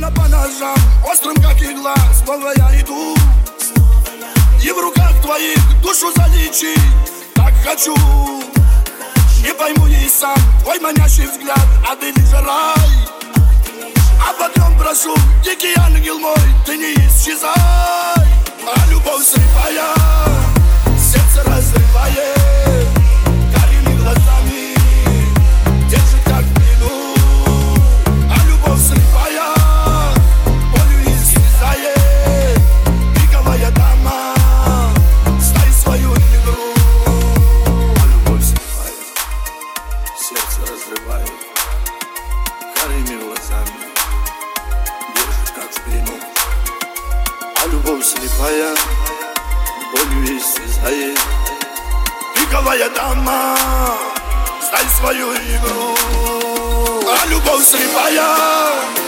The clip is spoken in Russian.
Больно по ножам, острым как игла. Снова я иду, и в руках твоих душу залечить так хочу. Не пойму и сам твой манящий взгляд, а ты лишь рай. А потом прошу, дикий ангел мой, ты не исчезай. А любовь слепая, сердце разрывает, карими глазами держит как в плену. А любовь слепая, болью исчезает, пиковая дама, знай свою игру. А любовь слепая, сердце разрывает, карими глазами держит как в плену. А любовь слепая, болью исчезает, пиковая дама, знай свою игру. А любовь слепая,